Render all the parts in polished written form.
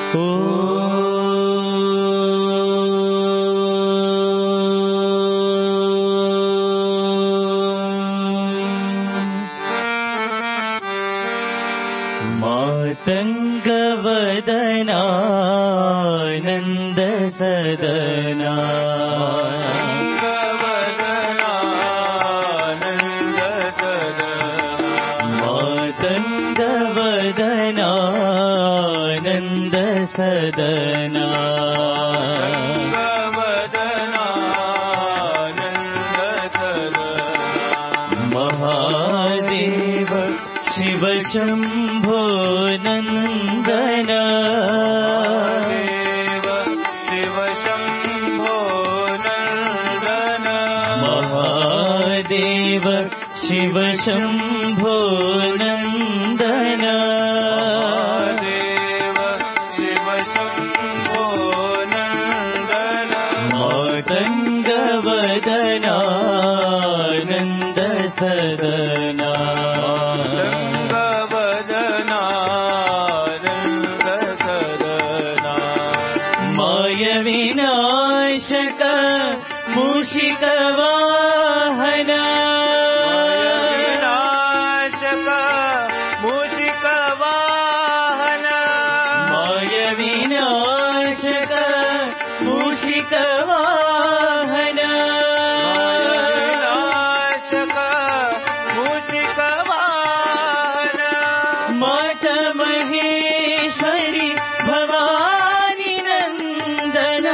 मातङ्गवदनानन्द सदना मातङ्गवदनानन्द सदना महादेव शिव शम्भो नन्दना शिव शम्भो नन्दना महादेव शिव शम्भो नन्दना शिव शम्भो नन्दना मातङ्गवदनानन्द सदना विनाशक मूषिकवाहन विनाशक मूषिकवाहन माय विनाशक मूषिकवाहन विनाशक मूषिकवाहन मात महेश्वरी भवानी नंदना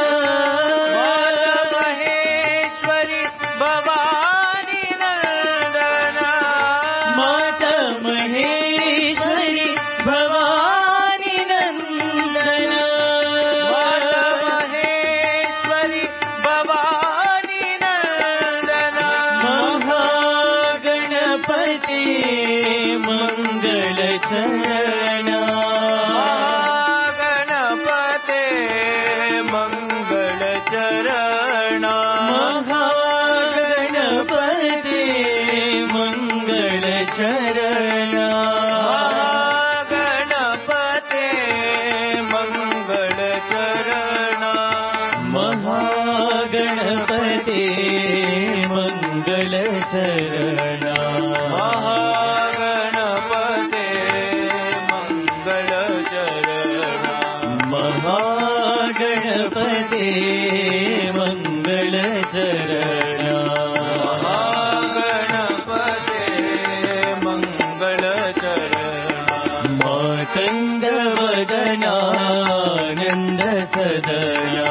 महागणपते मंगलचरणा महागणपते मंगलचरणा महागणपते मंगलचरणा महागणपते मंगलचरणा मातङ्गवदनानन्द सदना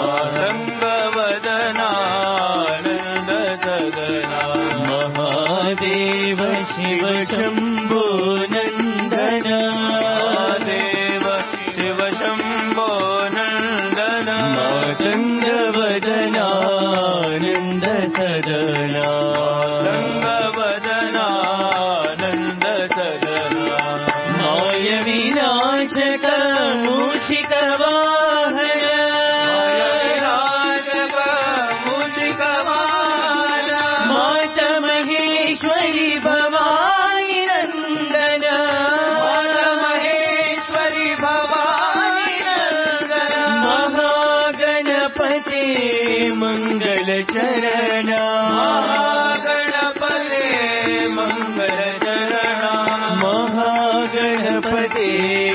महादेव शिव शम्भो नन्दना देव शिव शम्भो नन्दना मातङ्गवदनानन्द सदना मातङ्गवदनानन्द सदना माय विनाशक मूषिकवाहन मंगलचरणा महागणपते मंगलचरणा महागणपते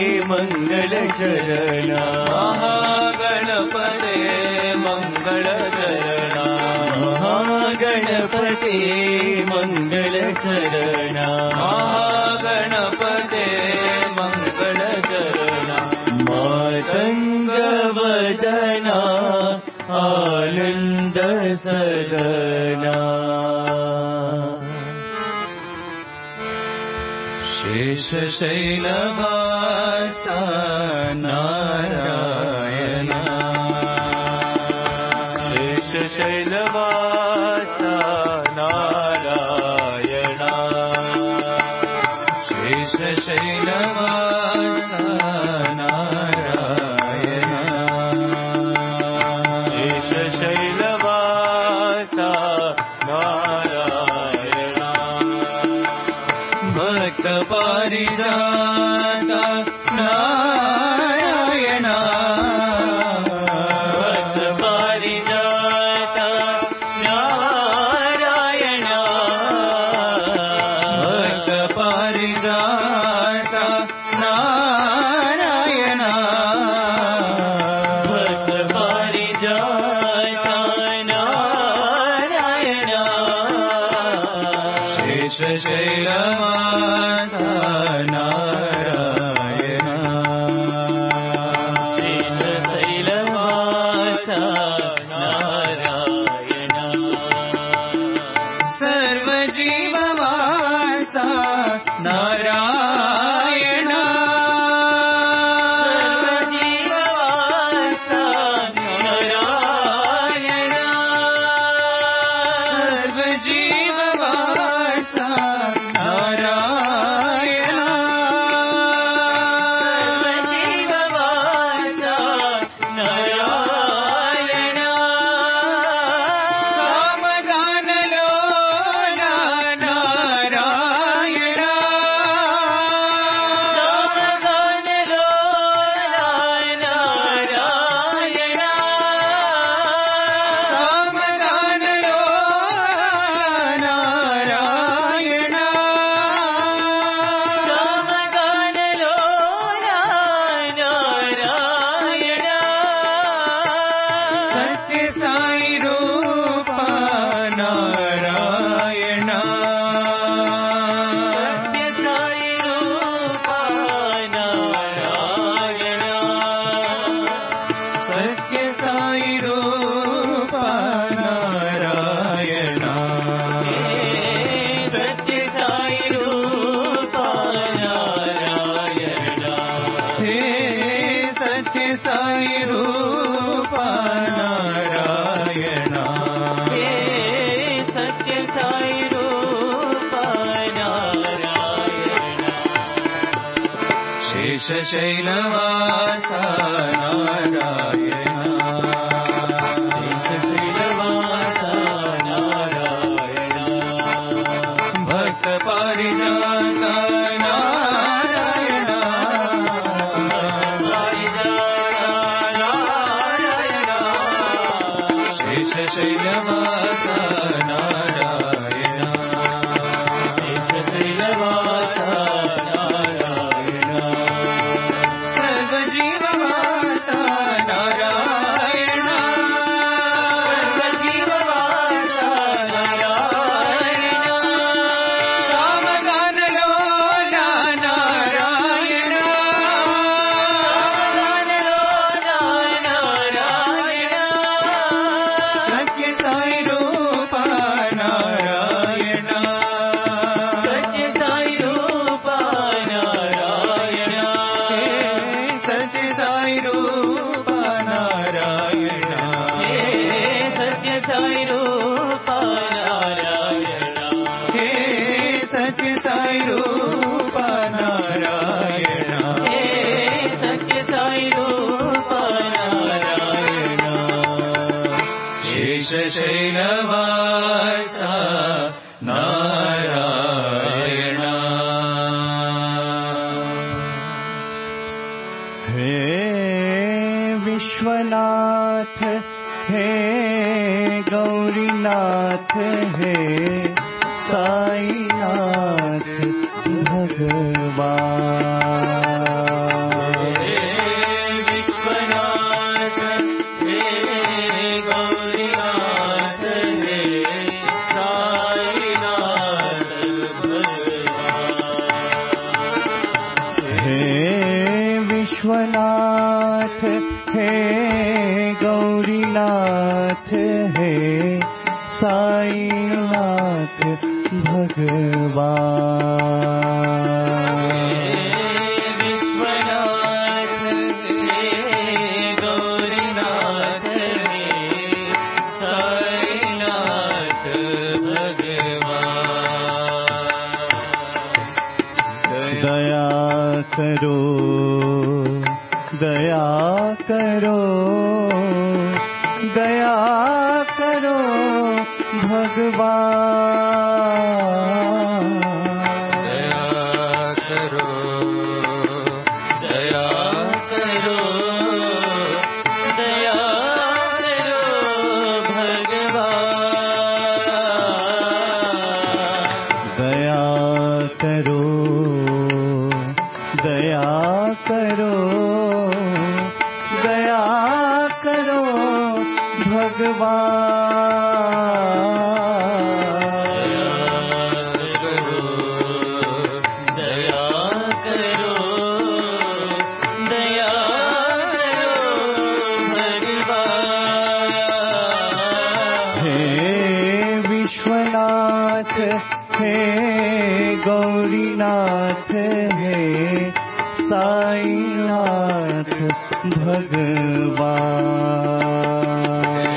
मंगलचरणा महागणपते मंगलचरणा महागणपते मंगलचरणा महागणपते मंगलचरणा मातङ्गवदना आनन्द सदना शेषशैलवासा नारायण शेषशैलवासा नारायण शेषशैलवासा नारायण शेषशैलवासा नारायण भक्त पारिजाता नारायण శేషశైలవాస నారాయణ శేషశైలవాస నారాయణ సర్వజీవవాస నారాయణ సర్వజీవవాస నారాయణ సర్వజీవవాస నారాయణ సర్వజీవవాస నారాయణ సామగానలో నారాయణ సామగానలో నారాయణ సామగానలో నారాయణ సామగానలో నారాయణ సత్య సాయి రూప నారాయణ సత్య సాయి రూప నారాయణ సత్య సాయి రూప నారాయణ సత్య సాయి రూప నారాయణ హే సత్య సాయి రూప నారాయణ హే సత్య సాయి రూప నారాయణ శేషశైలవాస నారాయణ శేషశైలవాస నారాయణ భక్త పారిజాత నారాయణ నారాయణ శేషశైలవాస నారాయణ శేషశైలవాస నారాయణ సర్వజీవవాస నారాయణ సర్వజీవవాస నారాయణ సామగానలో నారాయణ సామగానలో నారాయణ సత్య సాయి రూప నారాయణ సత్య సాయి రూప నారాయణ సత్య సాయి రూప నారాయణ సత్య సాయి రూప నారాయణ సత్య సాయి రూప నారాయణ సత్య సాయి రూప నారాయణ శేషశైలవాస నారాయణ हे विश्वनाथ हे गौरीनाथ हे साईनाथ भगवान विश्वनाथ हे गौरीनाथ हे साईनाथ भगवान हे विश्वनाथ हे गौरीनाथ हे साईनाथ भगवान विश्वनाथ हे गौरीनाथ हे साईनाथ भगवान दया करो दया करो दया करो भगवान दया करो दया करो दया करो भगवान दया करो दया करो दया करो भगवान विश्वनाथ हे गौरीनाथ हे साईनाथ भगवान।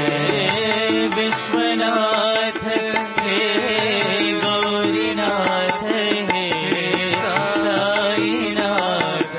विश्वनाथ हे गौरीनाथ हे साईनाथ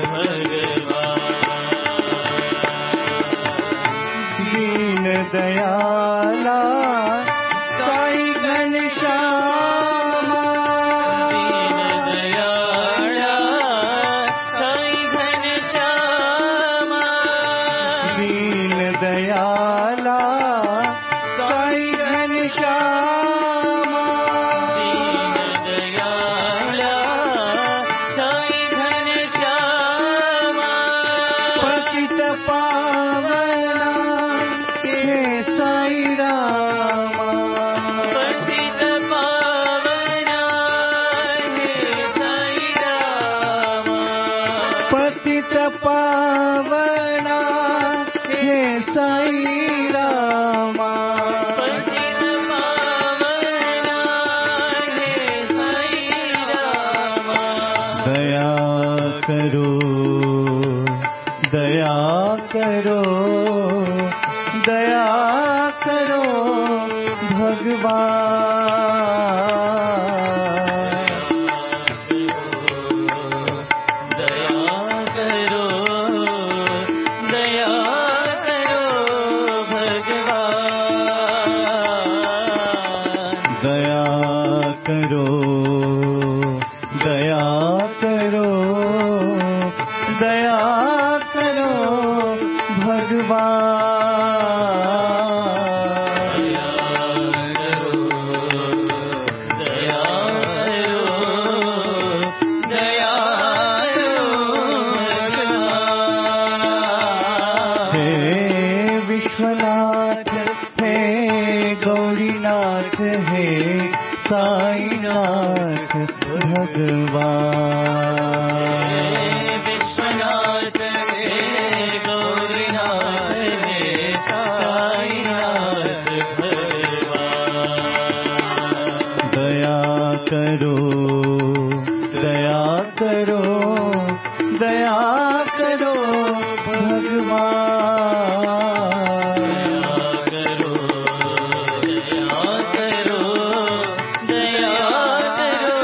भगवान। दीन दयाला साई घनश्यामा, दीन दयाला साई घनश्यामा, दीन दयाला साई घनश्यामा, दीन दयाला साई घनश्यामा, पतित पावना हे साई रामा, पतित पावना हे साई रामा, पतित पावना हे साई रामा, पतित पावना हे साई रामा। दया करो, दया करो, दया करो भगवान। दया करो, दया करो भगवान। दया करो, दया करो, दया करो भगवान। दया करो, दया करो भगवान। हे विश्वनाथ हे गौरीनाथ हे साईनाथ भगवान। विश्वनाथ हे गौरीनाथ हे साईनाथ भगवान। दया करो, दया करो, दया करो भगवान। करो, दया करो, दया करो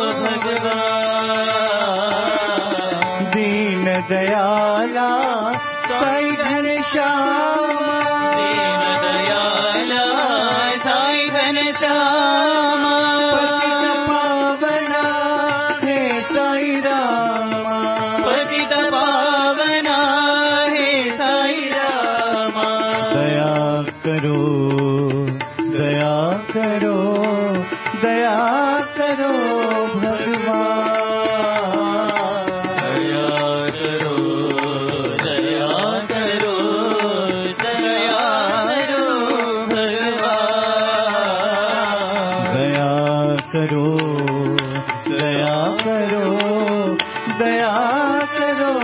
भगवान। दीन दयाला साई घनश्यामा, दीन दयाला साई घनश्यामा, पतित पावना हे साई रामा, पतित पावना हे साई रामा। दया करो, दया करो, दया करो भगवान। दया करो, दया करो, दया करो भगवान। दया करो, दया करो, दया करो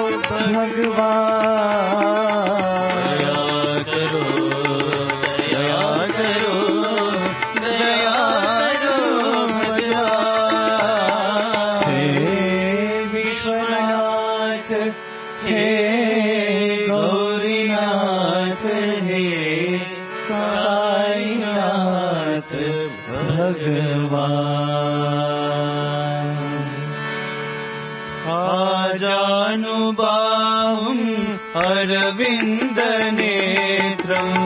भगवान। दया करो, दया करो, दया करो भगवान। हे विश्वनाथ हे गौरीनाथ हे साईनाथ भगवान। आजानुबाहुं अरविन्द नेत्रम्,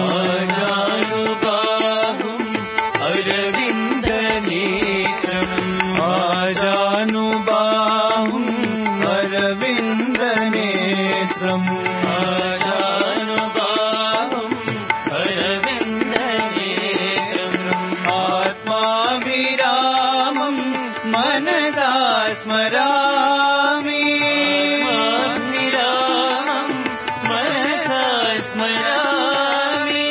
आजानुबाहुं अरविन्द नेत्रम्, आजानुबाहुं अरविन्द नेत्रम्, आजानुबाहुं अरविन्द नेत्रम्। आत्माभिरामं मनसा स्मरामि, आत्माभिरामं मनसा स्मरामि,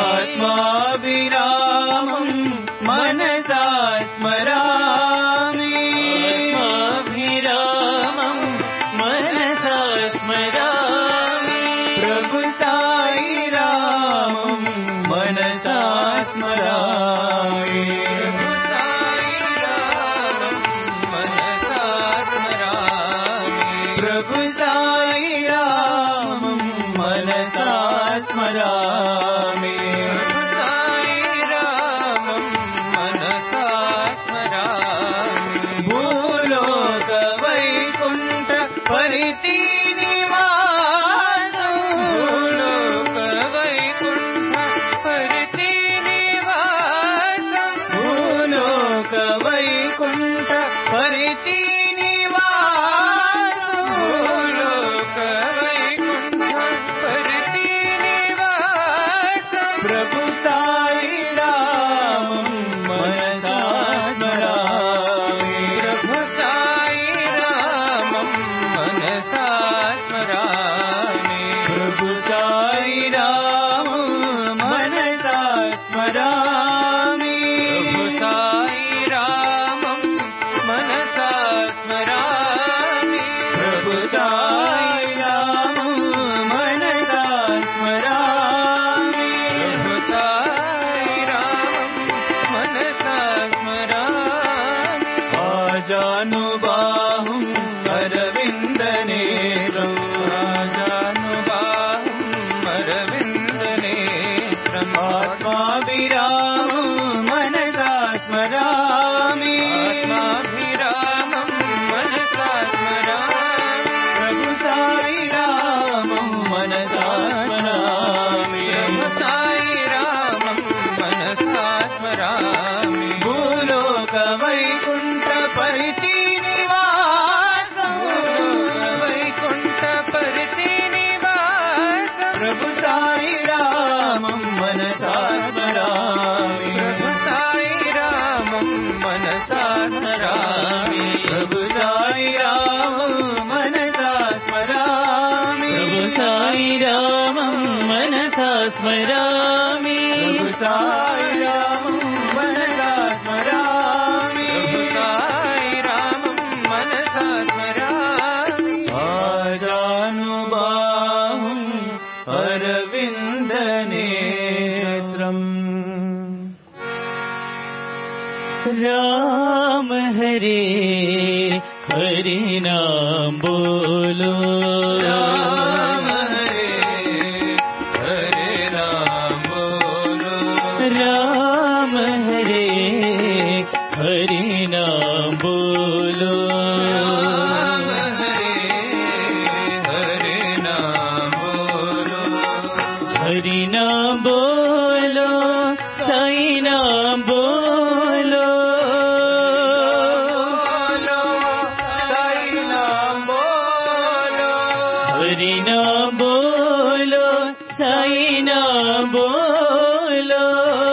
आत्माभिरामं मनसा स्मरामि, आत्माभिरामं मनसा स्मरामि। प्रभु साई रामं मनसा स्मरामि, परिति निवासु भूलोक वैकुंठ परिति निवासं प्रभु साई रामं मनसा स्मरामि प्रभु साई रामं मनसा स्मरामि प्रभु साई रामं मनसा स्मरामि प्रभु साई रामं मनसा स्मरामि प्रभु साई रामं मनसा स्मरामि प्रभु साई रामं मनसा स्मरामि आजानुबाहुं अरविन्दनेत्रम् राजानुबाहुं अरविन्दनेत्रम् आत्माभिरामं मनसा स्मरामि आत्माभिरामं मनसा स्मरामि प्रभु साई रामं मनसा स्मरामि प्रभु साई रामं मनसा स्मरामि भूलोक वैकुंठ परिति निवासं वैकुंठ परिति निवासं प्रभु साई रामं मनसा स्मरामि प्रभु साई रामं मनसा स्मरामि प्रभु साई रामं मनसा स्मरामि प्रभु साई रामं मनसा स्मरामि प्रभु साई रामं मनसा स्मरामि प्रभु साई रामं मनसा स्मरामि आजानुबाहुं अरविन्दनेत्रम् राम हरे हरि नाम बोलो राम हरे हरे नाम बोलो राम हरे हरि नाम बोलो राम हरे हरे नाम बोलो हरि नाम बोलो साई नाम बोलो साई नाम बोलो हरि नाम बोलो साई नाम बोलो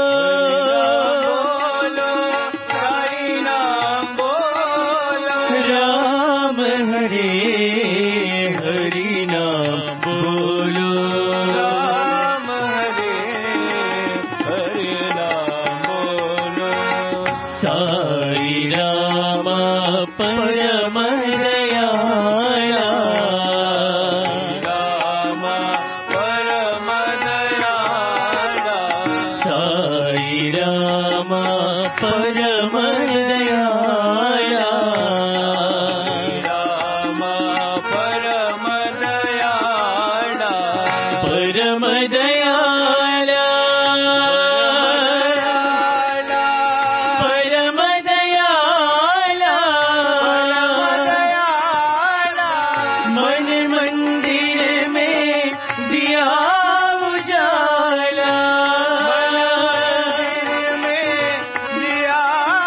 साई नाम बोलो राम हरे हरि नाम बोलो राम हरे हरि नाम बोलो साई राम परम दयाला राम परम दयाला साई राम परम दयाला राम परम दयाला परम दयाला परम दयाला मन मंदिर में दिया उजाला दिया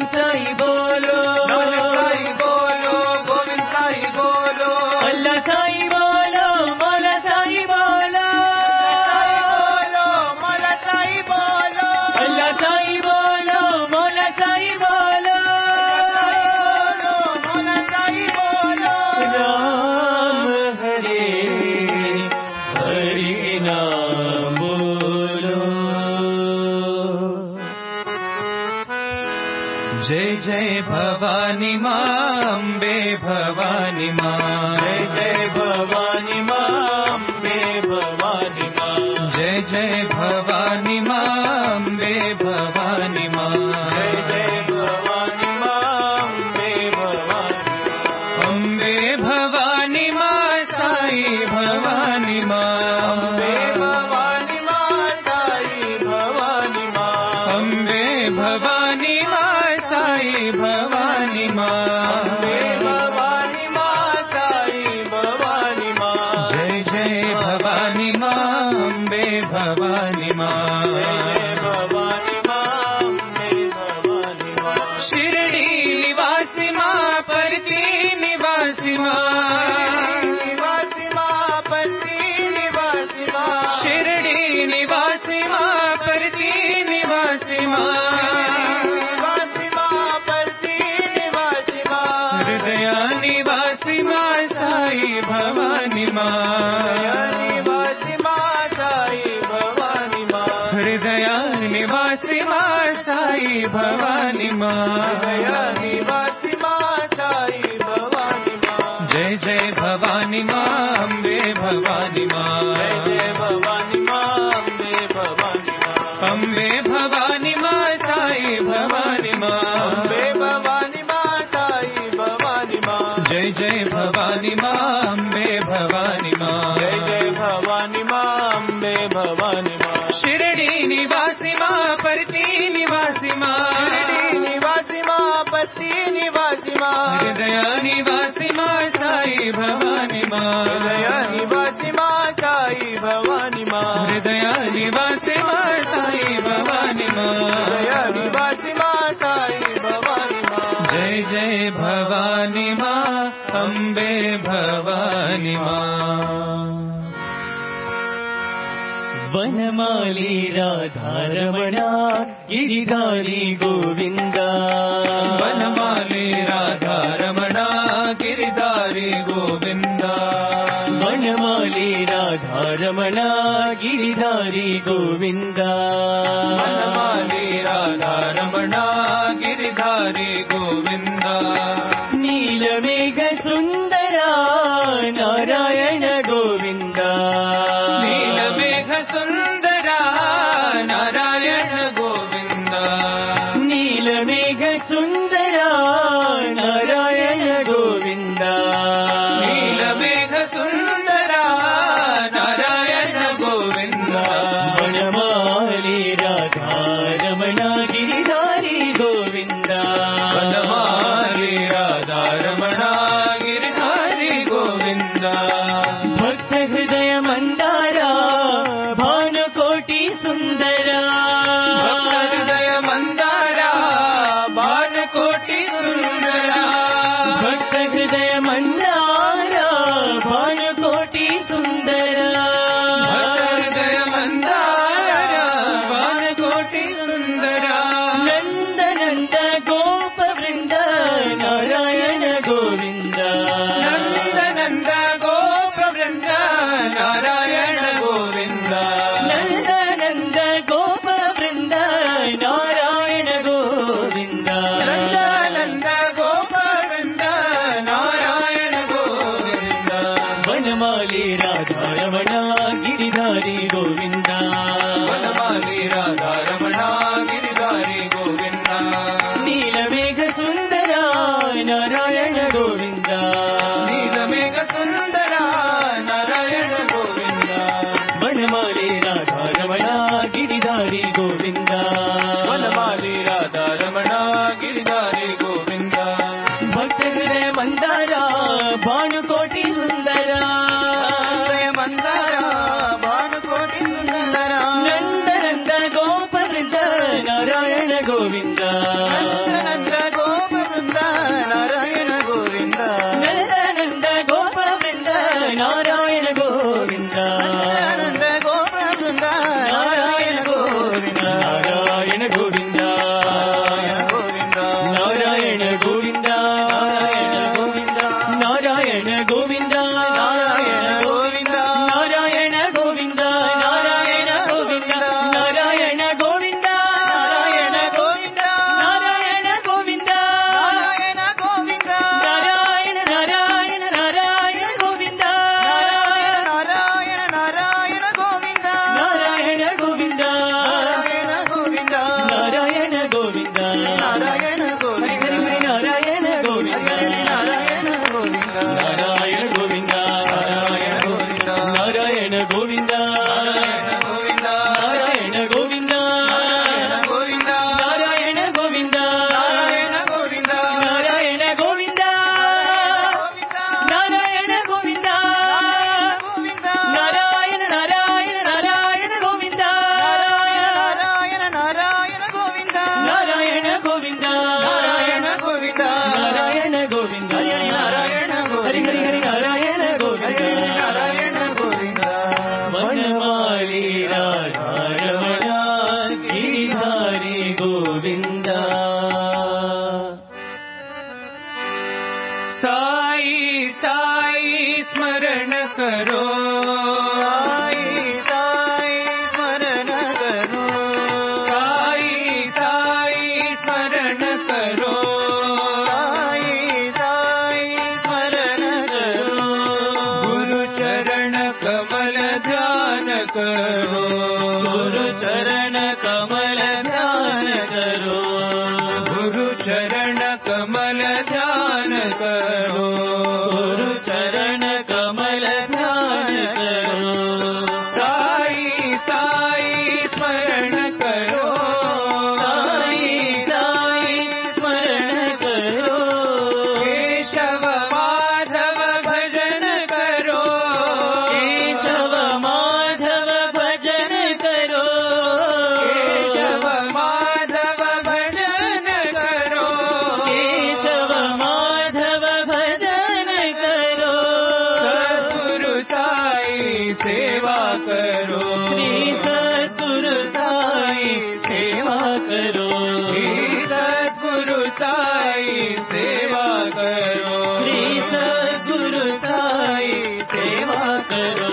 गोविंद साई बोलो, नानक साई बोलो, गोविंद साई बोलो, अल्लाह साई बोलो, मौला साई बोलो, मौला साई बोलो, अल्लाह साई बोलो, मौला साई बोलो, मौला साई बोलो। राम हरे हरि नाम बोलो। जय जय भवानी माँ, अम्बे भवानी माँ, जय जय भवानी माँ, अम्बे भवानी माँ, जय जय भवानी माँ, अम्बे भवानी माँ, जय जय भवानी माँ, अम्बे भवानी, अम्बे भवानी माँ, साई भवानी माँ, अम्बे भवानी माँ, साई भवानी माँ, अम्बे भवानी माँ, साई भवानी माँ, अम्बे भवानी माँ, साई भवानी माँ, जय जय भवानी माँ, अम्बे भवानी माँ, जय जय भवानी माँ, अम्बे भवानी माँ, शिरडी निवासी माँ, परती निवासी माँ, निवासी माँ, पति निवासी माँ, शिरडी निवासी माँ, परती निवासी माँ, निवासी माँ, पति निवासी माँ, हृदया निवासी माँ, साई भवानी माँ, निवासी माँ, साई भवानी माँ, हृदया निवासी माँ, साई भवानी माँ, निवासी माँ, साई भवानी माँ, जय जय भवानी माँ, अम्बे भवानी माँ, जय जय भवानी माँ, अम्बे भवानी माँ, अम्बे भवानी माँ, साई भवानी माँ, अम्बे भवानी माँ, साई भवानी माँ, जय जय भवानी माँ, अम्बे भवानी माँ, जय जय भवानी माँ, अम्बे भवानी माँ, शिरडी निवासी माँ, परती निवासी माँ, निवासी माँ, पति निवासी माँ, हृदया निवासी माँ, साई भवानी माँ, निवासी माँ, साई भवानी माँ, हृदया निवासी माँ, साई भवानी माँ, निवासी माँ, साई भवानी माँ, जय जय भवानी माँ, अम्बे भवानी माँ, वनमाली राधा रमणा, गिरिधारी गोविंदा, वनमाली राधा रमणा, गिरिधारी गोविंदा, वनमाली राधा रमणा, गिरिधारी गोविंदा, वनमाली राधा रमणा, गिरिधारी गोविंदा, नीलमेघ सुंदरा, नारायण गोविंदा, नीलमेघ सुंदरा, नारायण गोविंदा, नीलमेघ सुंदरा, नारायण गोविंदा, नीलमेघ सुंदरा, नारायण गोविंदा, वनमाली राधा रमणा, गिरिधारी गोविंदा, वनमाली राधा रमणा, गिरिधारी गोविंदा, भक्त हृदय मंदारा, भानुकोटि सुंदरा, भक्त हृदय मंदारा, भानुकोटि सुंदरा, भक्त हृदय मंदारा, भानुकोटि सुंदरा, भक्त हृदय मंदारा, भानुकोटि सुंदरा, नंद नंद गोप वृंद, नारायण गोविंद, नंद नंद गोप वृंद, नारायण गोविंद, नंद नंद गोप वृंद, नारायण गोविंद, नंद नंद गोप वृंद, नारायण गोविंद, वनमाली राधा रमणा, गिरिधारी गोविंद, वनमाली राधा रमणा, गिरिधारी गोविंद, नीलमेघ सुंदरा, नारायण गोविंद, नीलमेघ सुंदरा, नारायण गोविंद, वनमाली राधा रमणा, गिरिधारी गोविंद, वनमाली राधा रमणा, गिरिधारी गोविंद, भक्त हृदय मंदारा, भानुकोटि सुंदरा, हृदय मंदारा, भानुकोटि सुंदरा, नंद नंद गोप वृंद, नारायण गोविंद, नंद नंद करो, साई साई स्मरण करो, साई साई स्मरण करो, साई साई स्मरण करो, गुरु चरण कमल ध्यान करो, गुरु चरण कमल ध्यान करो, गुरु चरण कमल ध्यान करो, गुरु चरण कमल ध्यान करो, साई साई स्मरण करो, साई साई स्मरण करो, केशव माधव भजन करो, केशव माधव भजन करो, केशव माधव भजन करो, केशव माधव भजन करो, सद्गुरु साई सेवा करो, श्री सद्गुरु साई सेवा करो, श्री सद्गुरु साई सेवा करो, श्री सद्गुरु साई सेवा करो,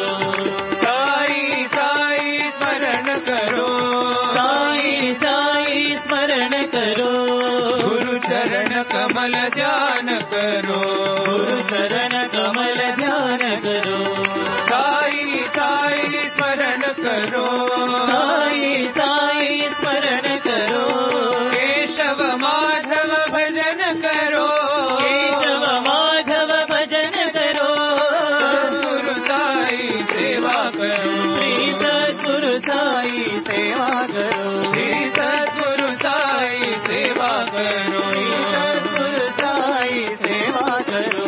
साई साई स्मरण करो, साई साई स्मरण करो, गुरु चरण कमल ध्यान करो, गुरु चरण कमल ध्यान करो, साई साई स्मरण करो, साई साई स्मरण करो, केशव माधव भजन करो, केशव माधव भजन करो, सद्गुरु साई सेवा करो, श्री सद्गुरु साई सेवा करो, श्री सद्गुरु साई सेवा करो, श्री सद्गुरु साई सेवा करो,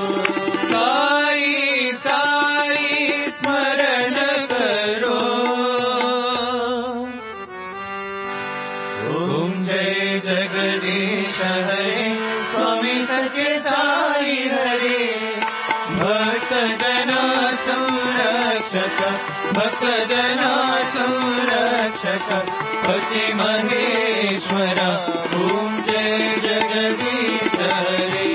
साई साई स्मरण करो। ओम जय जगदीश हरे, स्वामी सत्य साई हरे, भक्तजना संरक्षक, भक्तजना संरक्षक, पति महेश्वरा, ओम जय जगदीश हरे,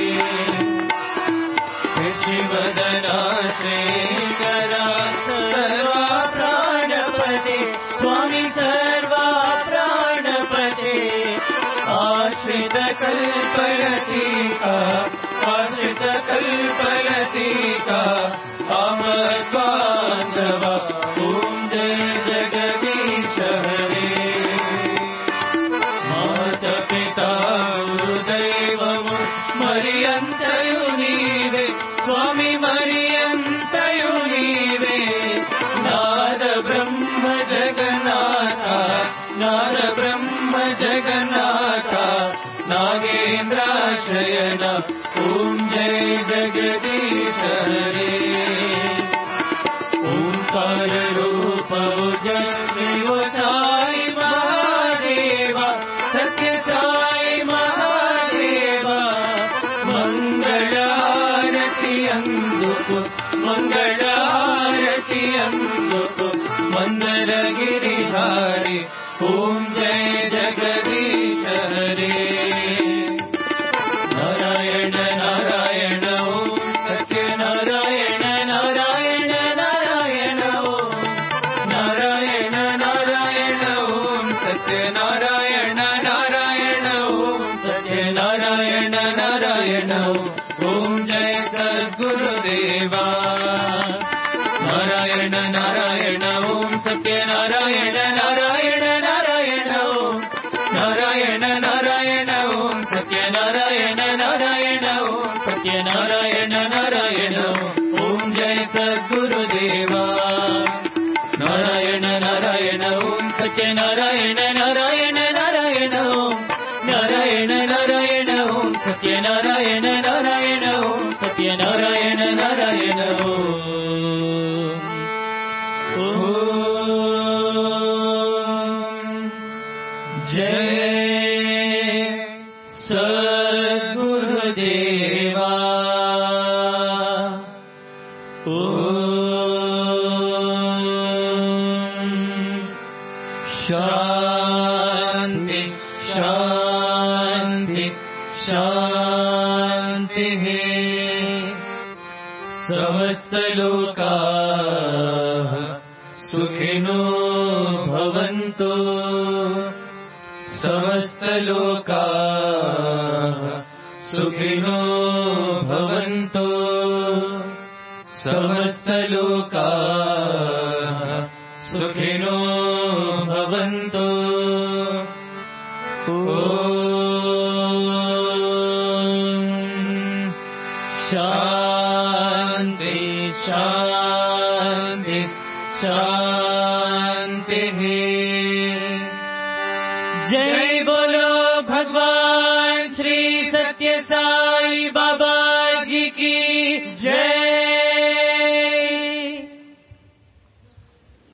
शिवदना श्रीकरा, सर्वा प्राणपते, स्वामी सर्वा प्राणपते, आश्रित कल्पलतिका, आश्रित कल्पलतिका, अमद्बान्धवा, ओम जय जगदीश हरे, माता पिता गुरुदैवमु मरियन्तयु नीवे, स्वामी मरियन्तयु नीवे, नाद ब्रह्म जगन्नाथ, नाद ब्रह्म जगन्नाथ, नागेन्द्राशयन, ओम जय जगदीश हरे, ओंकार रूप जय साई महादेवा, सत्य साई महादेवा, मंगलारती अंदुको, मंगलारती अंदुको, मंदर गिरिधारी, ओम जय जगदीश हरे, नारायण नारायण ओम सत्य नारायण नारायण नारायण ओम, नारायण नारायण ओम सत्य नारायण नारायण ओम, सत्य नारायण नारायण ओम, जय सद्गुरुदेवा, नारायण नारायण ओम सत्य नारायण नारायण नारायण ओम, नारायण नारायण ओम सत्य नारायण नारायण ओम, सत्य नारायण नारायण ओम, जय सद्गुरुदेवा, नारायण नारायण ओम सत्य नारायण नारायण नारायण ओम, नारायण नारायण ओम सत्य नारायण नारायण ओम, सत्य नारायण नारायण ओम, जय सद्गुरुदेवा, शांति शांति शांति, समस्तलोकाः सुखिनो भवन्तु समस्तलोकाः सुखिनो भवन्तु समस्तलोकाः सुखिनो भवन्तु शान्ति शान्ति शान्तिः। जय बोलो भगवान श्री सत्य साई बाबा जी की जय।